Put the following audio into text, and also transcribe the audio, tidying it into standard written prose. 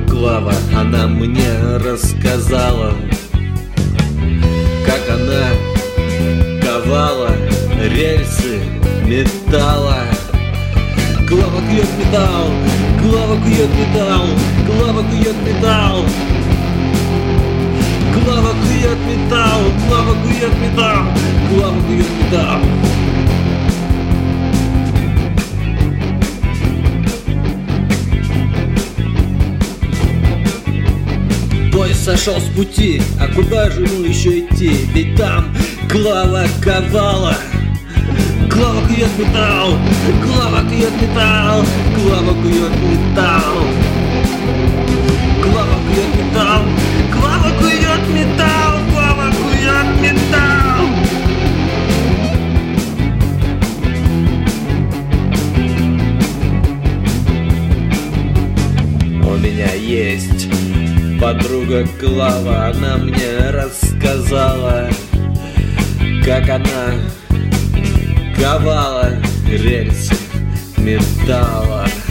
Клава, она мне рассказала, как она ковала рельсы металла. Клава кует металл, Клава кует металл, Клава кует металл. Клава кует металл, Клава кует металл, Клава кует металл. Поезд сошел с пути, а куда же ему еще идти? Ведь там Клава ковала. Клава кует металл, Клава кует металл, Клава кует металл. Клава кует металл, Клава кует металл, Клава кует металл. У меня есть подруга Клава, она мне рассказала, как она ковала рельсы металла.